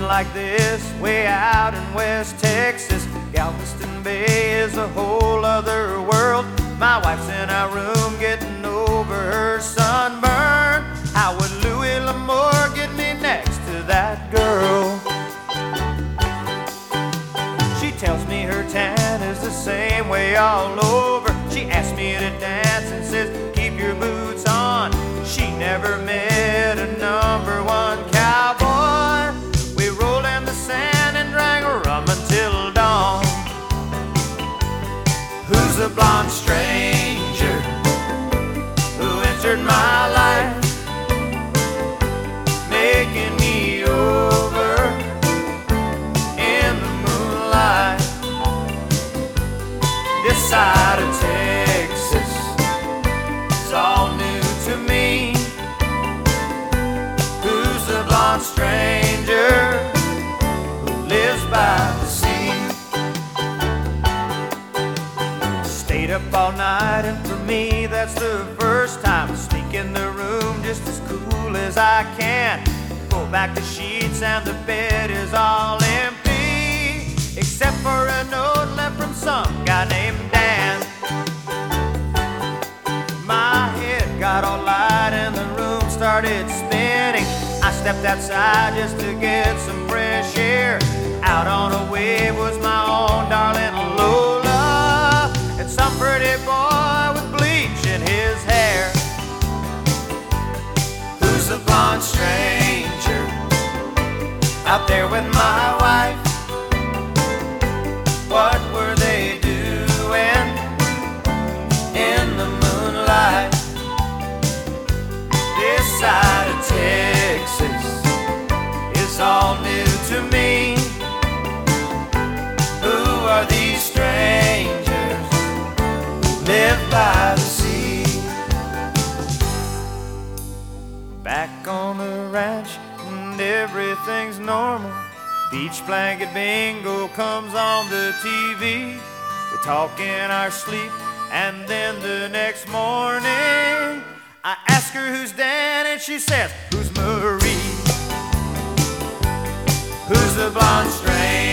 like this way out in West Texas. Galveston Bay is a whole other world. My wife's in our room getting over her sunburn. How would Louis L'Amour get me next to that girl? She tells me her tan is the same way all over. She asks me to dance and says, keep your boots on. She never met a #1 cowboy. We rolled in the sand and drank rum until dawn. Who's the blonde stranger who entered my life, making me over in the moonlight? This side of Texas is all new to me. Who's the blonde stranger who lives by the sea? Stayed up all night, and for me that's the first time. Sneak in the room just as cool as I can. Pull back the sheets and the bed is all empty, except for a note left from some guy named Dan. My head got all light and the room started spinning. I stepped outside just to get some fresh air. Out on a wave was my own darling Lola, and some pretty boy with bleach in his hair. Who's the blonde stranger out there with my wife? What were they doing in the moonlight? This side of Texas is all new to me. Who are these strangers who live by the sea? Back on the ranch and everything's normal. Beach blanket bingo comes on the TV. We talk in our sleep, and then the next morning I ask her who's Dan, and she says, who's Marie? Who's the blonde stranger